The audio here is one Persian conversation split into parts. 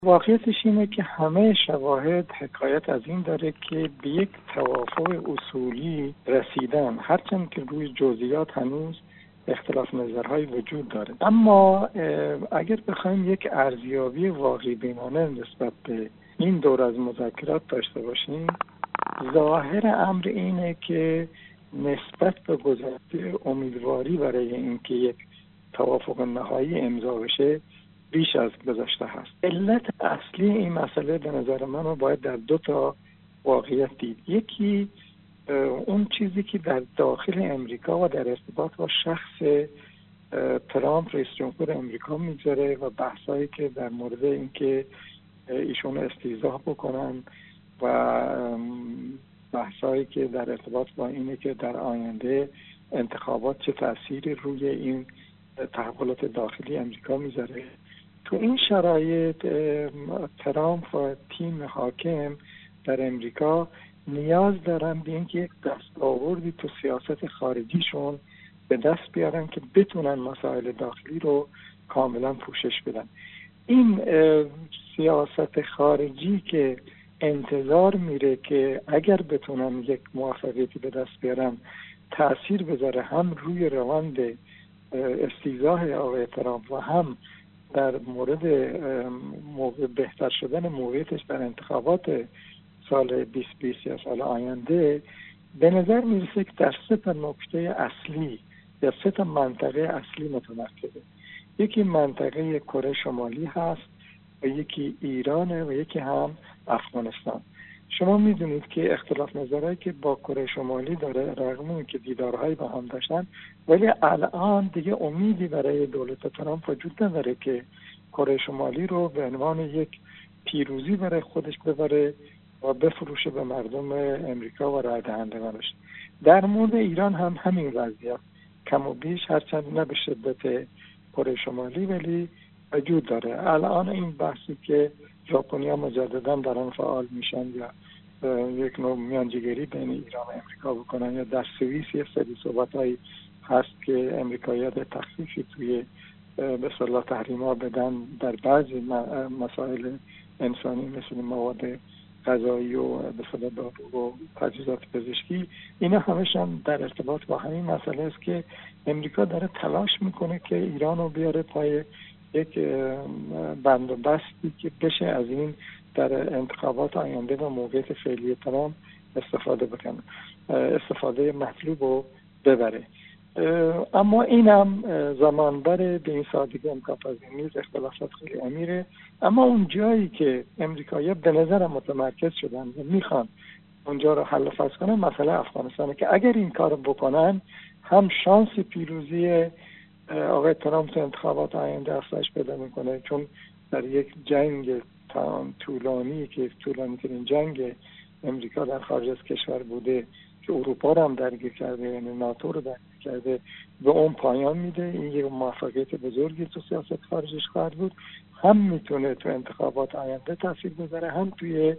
واقعیتش اینه که همه شواهد حکایت از این داره که به یک توافق اصولی رسیدن، هرچند که روی جزئیات هنوز اختلاف نظرهای وجود داره. اما اگر بخوایم یک ارزیابی واقعی بینانه نسبت به این دور از مذاکرات داشته باشیم، ظاهر امر اینه که نسبت به گذشته امیدواری برای اینکه یک توافق نهایی امضا بشه بیش از گذشته هست. علت اصلی این مسئله به نظر من رو باید در دو تا واقعیت دید. یکی اون چیزی که در داخل امریکا و در ارتباط با شخص ترامپ رئیس جمهور امریکا میگذاره و بحثایی که در مورد اینکه ایشون استیضاح بکنن و بحثایی که در ارتباط با اینه که در آینده انتخابات چه تأثیری روی این تحولات داخلی امریکا میذاره. تو این شرایط ترامپ و تیم حاکم در امریکا نیاز دارن به اینکه یک دستاوردی تو سیاست خارجیشون به دست بیارن که بتونن مسائل داخلی رو کاملا پوشش بدن. این سیاست خارجی که انتظار میره که اگر بتونن یک موفقیتی به دست بیارن تأثیر بذاره هم روی روند استیضاح آقای ترامپ و هم در مورد بهتر شدن موقعیتش در انتخابات سال 2020 یا سال آینده، به نظر میرسه که در سه تا نکته اصلی یا سه تا منطقه اصلی متمرکزه. یکی منطقه کره شمالی هست و یکی ایرانه و یکی هم افغانستان. شما میدونید که اختلاف نظرهایی که با کره شمالی داره، رغم اینکه دیدارهایی با هم داشتن، ولی الان دیگه امیدی برای دولت ترامپ وجود نداره که کره شمالی رو به عنوان یک پیروزی برای خودش ببره و بفروشه به مردم امریکا و رای دهندگانش. در مورد ایران هم همین وضعیت کم و بیش، هرچند نه به شدت کره شمالی، ولی وجود داره. الان این بحثی که ژاپنیا مجددا دارن فعال میشن یا یک نوع میانجیگری بین ایران و امریکا بکنن، یا در سوئیس یه سری صحبتایی هست که امریکایی‌ها تخفیفی توی به اصطلاح تحریم‌ها بدن در بعضی مسائل انسانی مثل مواد غذایی و به اصطلاح دارو و تجهیزات پزشکی. اینا همشون در ارتباط با همین مسئله است که امریکا داره تلاش میکنه که ایران رو بیاره پای یک بند و بستی که بشه از این در انتخابات آینده و موقعیت فعلی ترامپ استفاده مطلوب رو ببره. اما اینم زمان بره، به این سادگی امکان پذیر نیست، اختلافات خیلی امیره. اما اون جایی که امریکایی‌ها به نظرم متمرکز شدن و میخوان اونجا رو حل و فصل کنن، مسئله افغانستانه که اگر این کار بکنن هم شانس پیروزی آقای ترامپ تو انتخابات آینده افزایش پیدا میکنه، چون در یک جنگ طولانی که طولانی ترین جنگ امریکا در خارج از کشور بوده که اروپا رو هم درگیر کرده، یعنی ناتو رو درگیر کرده، به اون پایان میده. این یک موفقیت بزرگی تو سیاست خارجش خواهد بود. هم میتونه تو انتخابات آینده تاثیر بذاره، هم توی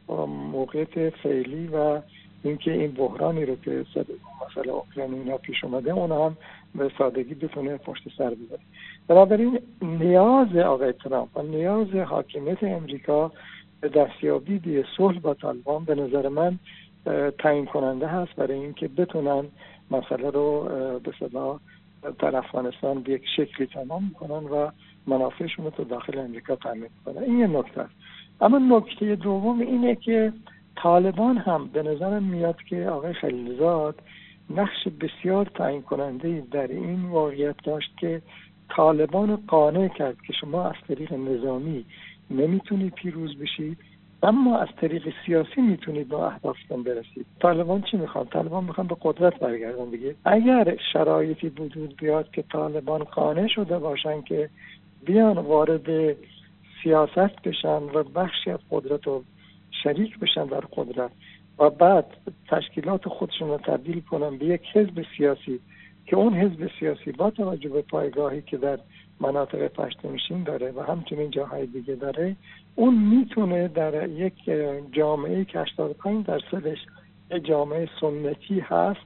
موقعیت فعلی و اینکه این بحرانی رو که مثلا اوکراین اینا پیش اومده اون هم به سادگی بتونه پشت سر بذاره. بنابراین نیاز آقای ترامپ و نیاز حاکمیت امریکا به دستیابی به صلح با طالبان به نظر من تعیین کننده هست برای اینکه بتونن مسئله رو به اصطلاح در افغانستان به یک شکلی تمام کنن و منافعشون رو تو داخل امریکا تامین کنن. این یه نکته است. اما نکته دوم اینه که طالبان هم به نظرم میاد که آقای خلیلزاد نقش بسیار تعیین کننده در این واقعیت داشت که طالبان قانع کرد که شما از طریق نظامی نمیتونید پیروز بشید، اما از طریق سیاسی میتونید به اهدافتون برسید. طالبان چی میخوان؟ طالبان میخوان به قدرت برگردن دیگه. اگر شرایطی وجود بیاد که طالبان قانع شده باشن که بیان وارد سیاست بشن و بخشی از قدرت رو شریک بشن در قدرت و بعد تشکیلات خودشون رو تبدیل کنن به یک حزب سیاسی که اون حزب سیاسی با توجه به پایگاهی که در مناطق پشتونشین داره و همچنین جاهای دیگه داره، اون میتونه در یک جامعه که 85% یک جامعه سنتی هست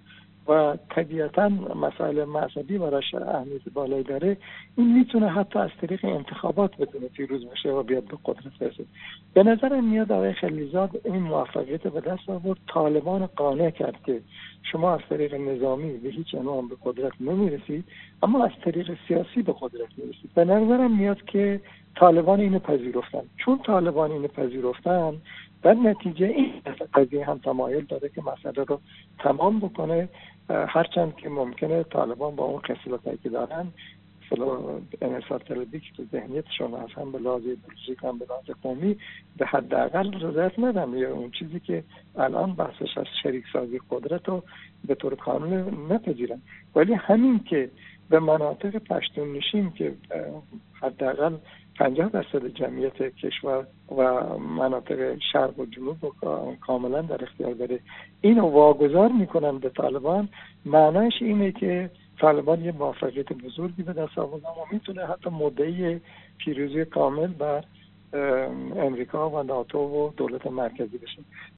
و طبیعتاً مسائل مذهبی براش اهمیت بالایی داره، این میتونه حتی از طریق انتخابات بتونه پیروز بشه و بیاد به قدرت برسه. به نظر میاد آقای خلیلزاد این موفقیت به دست آورد، طالبان قانع کرد که شما از طریق نظامی به هیچ عنوان به قدرت نمیرسید، اما از طریق سیاسی به قدرت میرسید. به نظرم میاد که طالبان اینو پذیرفتن. چون طالبان اینو پذیرفتن، در نتیجه این قضیه هم تمایل داره که مسئله رو تمام بکنه، هرچند که ممکنه طالبان با اون خصلتایی که دارن، انحصار طلبی که تو ذهنیتشون هست، هم به لحاظ ایدئولوژیک هم به لحاظ قومی، به حداقل رضایت ندن یا اون چیزی که الان بحثش از شریک سازی قدرت رو به طور کامل نپذیرن. ولی همین که به مناطق پشتون نشین که حداقل 50% جمعیت کشور و مناطق شرق و جنوب کاملا در اختیار داره، اینو واگذار میکنن به طالبان، معنیش اینه که طالبان یه موفقیت بزرگی به دست آوردن و میتونه حتی مدعی پیروزی کامل بر امریکا و ناتو و دولت مرکزی بشه.